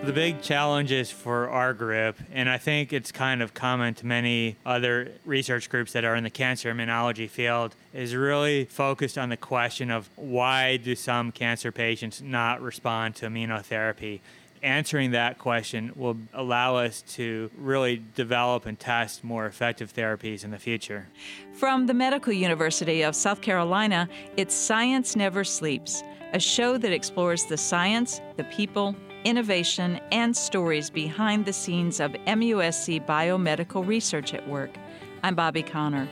The big challenges for our group, and I think it's kind of common to many other research groups that are in the cancer immunology field, is really focused on the question of why do some cancer patients not respond to immunotherapy. Answering that question will allow us to really develop and test more effective therapies in the future. From the Medical University of South Carolina, it's Science Never Sleeps, a show that explores the science, the people, innovation, and stories behind the scenes of MUSC biomedical research at work. I'm Bobby Connor.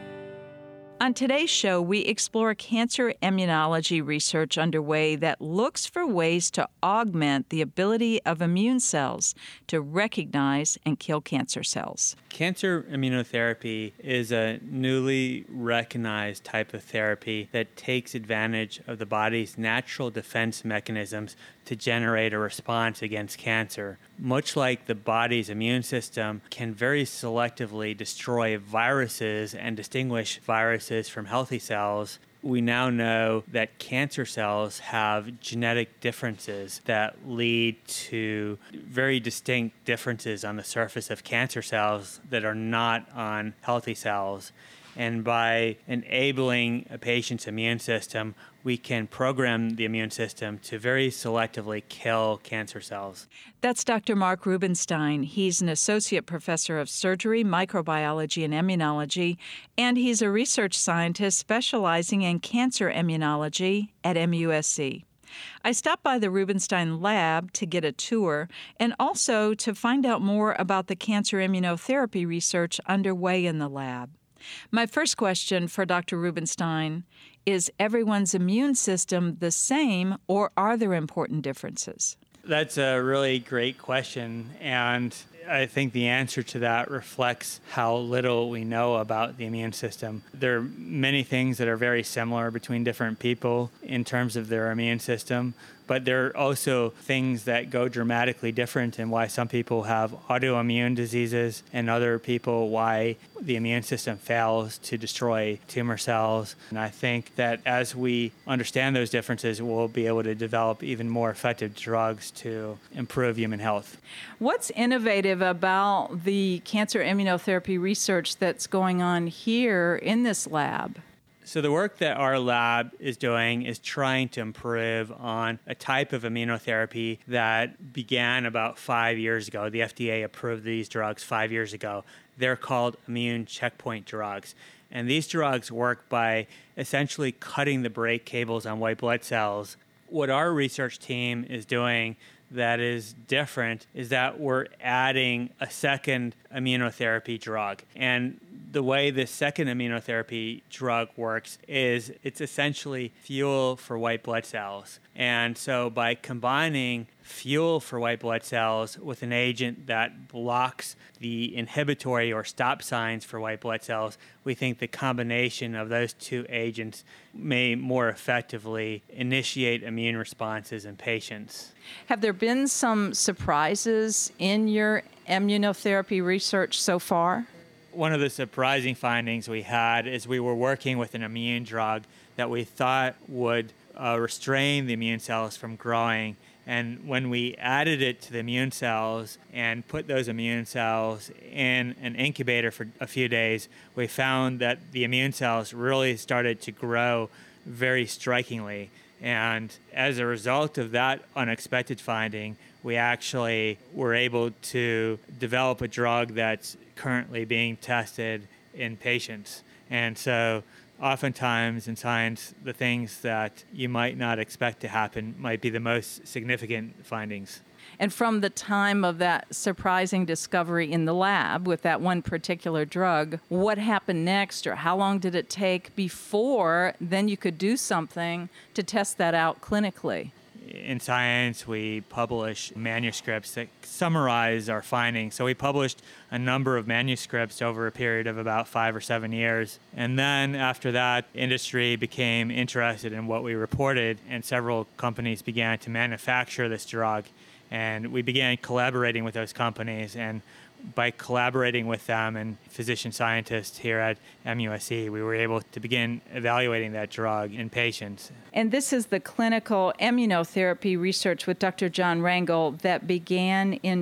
On today's show, we explore cancer immunology research underway that looks for ways to augment the ability of immune cells to recognize and kill cancer cells. Cancer immunotherapy is a newly recognized type of therapy that takes advantage of the body's natural defense mechanisms to generate a response against cancer. Much like the body's immune system can very selectively destroy viruses and distinguish viruses from healthy cells, we now know that cancer cells have genetic differences that lead to very distinct differences on the surface of cancer cells that are not on healthy cells. And by enabling a patient's immune system, we can program the immune system to very selectively kill cancer cells. That's Dr. Mark Rubenstein. He's an associate professor of surgery, microbiology, and immunology, and he's a research scientist specializing in cancer immunology at MUSC. I stopped by the Rubenstein lab to get a tour and also to find out more about the cancer immunotherapy research underway in the lab. My first question for Dr. Rubenstein is everyone's immune system the same, or are there important differences? That's a really great question, and I think the answer to that reflects how little we know about the immune system. There are many things that are very similar between different people in terms of their immune system, but there are also things that go dramatically different in why some people have autoimmune diseases and other people why the immune system fails to destroy tumor cells. And I think that as we understand those differences, we'll be able to develop even more effective drugs to improve human health. What's innovative about the cancer immunotherapy research that's going on here in this lab? So the work that our lab is doing is trying to improve on a type of immunotherapy that began about 5 years ago. The FDA approved these drugs 5 years ago. They're called immune checkpoint drugs. And these drugs work by essentially cutting the brake cables on white blood cells. What our research team is doing that is different is that we're adding a second immunotherapy drug. And the way this second immunotherapy drug works is it's essentially fuel for white blood cells. And so by combining fuel for white blood cells with an agent that blocks the inhibitory or stop signs for white blood cells, we think the combination of those two agents may more effectively initiate immune responses in patients. Have there been some surprises in your immunotherapy research so far? One of the surprising findings we had is we were working with an immune drug that we thought would restrain the immune cells from growing. And when we added it to the immune cells and put those immune cells in an incubator for a few days, we found that the immune cells really started to grow very strikingly. And as a result of that unexpected finding, we actually were able to develop a drug that's currently being tested in patients. And so oftentimes in science, the things that you might not expect to happen might be the most significant findings. And from the time of that surprising discovery in the lab with that one particular drug, what happened next, or how long did it take before then you could do something to test that out clinically? In science, we publish manuscripts that summarize our findings. So we published a number of manuscripts over a period of about 5 or 7 years. And then after that, industry became interested in what we reported, and several companies began to manufacture this drug. And we began collaborating with those companies, and by collaborating with them and physician scientists here at MUSC, we were able to begin evaluating that drug in patients. And this is the clinical immunotherapy research with Dr. John Rangel that began in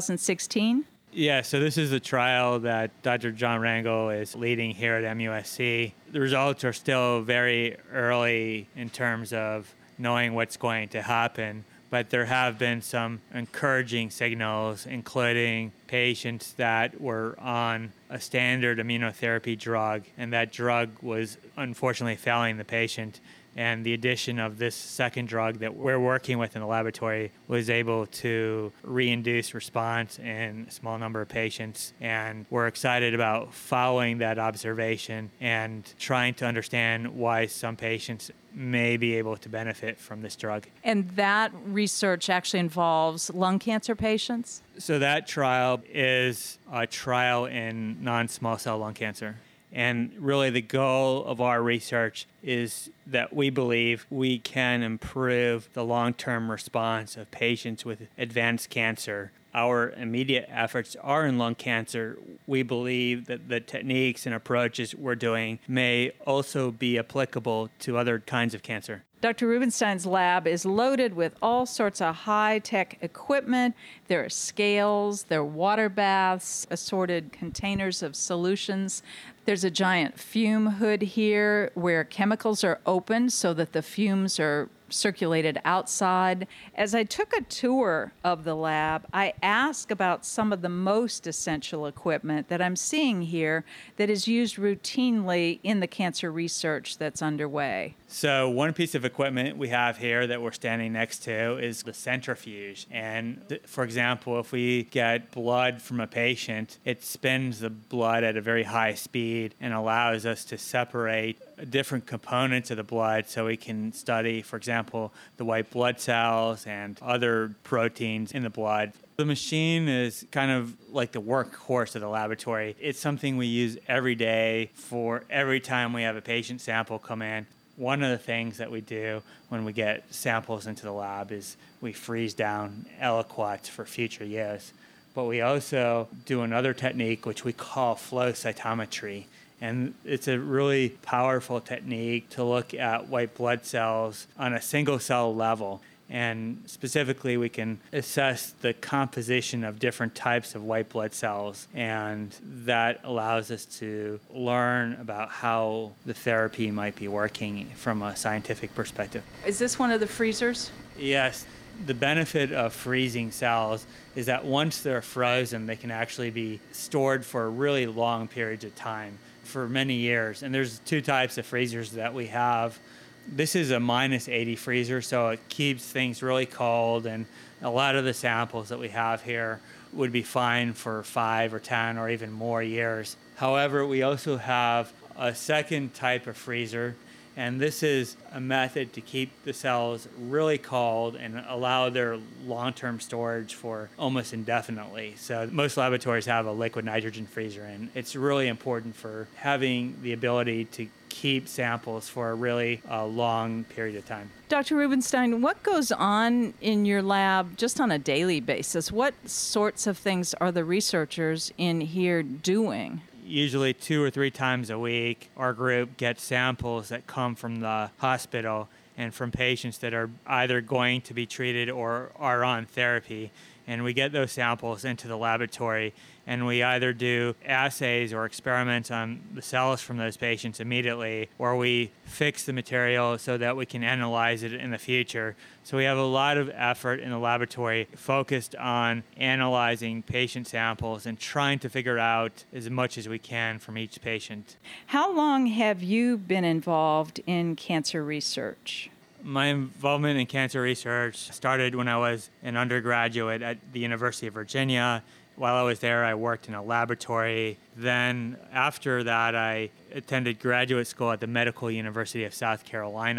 2016? Yeah, so this is the trial that Dr. John Rangel is leading here at MUSC. The results are still very early in terms of knowing what's going to happen, but there have been some encouraging signals, including patients that were on a standard immunotherapy drug, and that drug was unfortunately failing the patient. And the addition of this second drug that we're working with in the laboratory was able to reinduce response in a small number of patients. And we're excited about following that observation and trying to understand why some patients may be able to benefit from this drug. And that research actually involves lung cancer patients? So that trial is a trial in non-small cell lung cancer. And really the goal of our research is that we believe we can improve the long-term response of patients with advanced cancer. Our immediate efforts are in lung cancer. We believe that the techniques and approaches we're doing may also be applicable to other kinds of cancer. Dr. Rubenstein's lab is loaded with all sorts of high-tech equipment. There are scales, there are water baths, assorted containers of solutions. There's a giant fume hood here where chemicals are opened so that the fumes are circulated outside. As I took a tour of the lab, I asked about some of the most essential equipment that I'm seeing here that is used routinely in the cancer research that's underway. So one piece of equipment we have here that we're standing next to is the centrifuge. And for example, if we get blood from a patient, it spins the blood at a very high speed and allows us to separate different components of the blood so we can study, for example, the white blood cells and other proteins in the blood. The machine is kind of like the workhorse of the laboratory. It's something we use every day for every time we have a patient sample come in. One of the things that we do when we get samples into the lab is we freeze down aliquots for future use. But we also do another technique which we call flow cytometry. And it's a really powerful technique to look at white blood cells on a single cell level. And specifically, we can assess the composition of different types of white blood cells. And that allows us to learn about how the therapy might be working from a scientific perspective. Is this one of the freezers? Yes. The benefit of freezing cells is that once they're frozen, they can actually be stored for really long periods of time, for many years. And there's two types of freezers that we have. This is a minus 80 freezer, so it keeps things really cold, and a lot of the samples that we have here would be fine for 5 or 10 or even more years. However, we also have a second type of freezer, and this is a method to keep the cells really cold and allow their long-term storage for almost indefinitely. So most laboratories have a liquid nitrogen freezer, and it's really important for having the ability to keep samples for a really long period of time. Dr. Rubenstein, what goes on in your lab just on a daily basis? What sorts of things are the researchers in here doing? Usually 2 or 3 times a week, our group gets samples that come from the hospital and from patients that are either going to be treated or are on therapy. And we get those samples into the laboratory, and we either do assays or experiments on the cells from those patients immediately, or we fix the material so that we can analyze it in the future. So we have a lot of effort in the laboratory focused on analyzing patient samples and trying to figure out as much as we can from each patient. How long have you been involved in cancer research? My involvement in cancer research started when I was an undergraduate at the University of Virginia. While I was there, I worked in a laboratory. Then after that, I attended graduate school at the Medical University of South Carolina.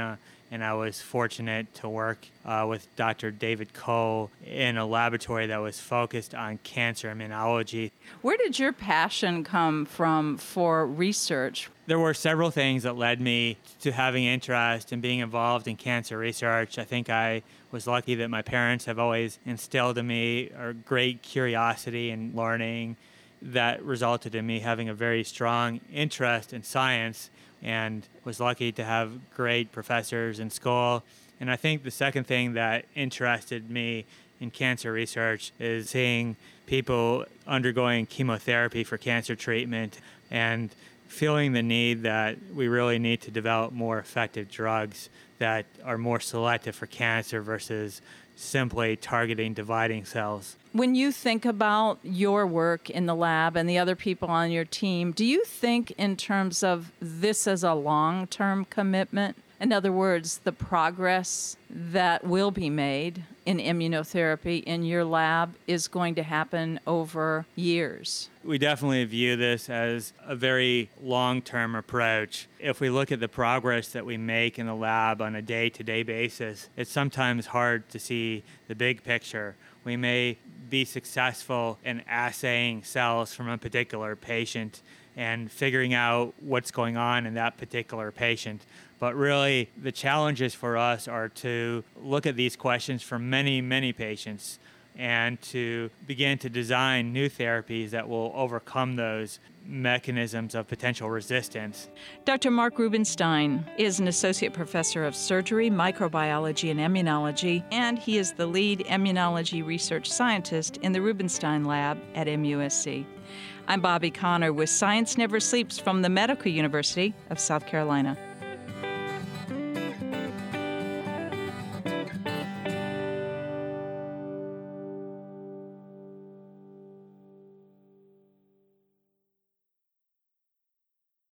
and I was fortunate to work with Dr. David Koh in a laboratory that was focused on cancer immunology. Where did your passion come from for research? There were several things that led me to having interest in being involved in cancer research. I think I was lucky that my parents have always instilled in me a great curiosity and learning that resulted in me having a very strong interest in science, and was lucky to have great professors in school. And I think the second thing that interested me in cancer research is seeing people undergoing chemotherapy for cancer treatment and feeling the need that we really need to develop more effective drugs that are more selective for cancer versus simply targeting dividing cells. When you think about your work in the lab and the other people on your team, do you think in terms of this as a long-term commitment? In other words, the progress that will be made in immunotherapy in your lab is going to happen over years? We definitely view this as a very long-term approach. If we look at the progress that we make in the lab on a day-to-day basis, it's sometimes hard to see the big picture. We may be successful in assaying cells from a particular patient and figuring out what's going on in that particular patient. But really, the challenges for us are to look at these questions for many, many patients and to begin to design new therapies that will overcome those mechanisms of potential resistance. Dr. Mark Rubenstein is an associate professor of surgery, microbiology, and immunology, and he is the lead immunology research scientist in the Rubenstein Lab at MUSC. I'm Bobby Connor with Science Never Sleeps from the Medical University of South Carolina.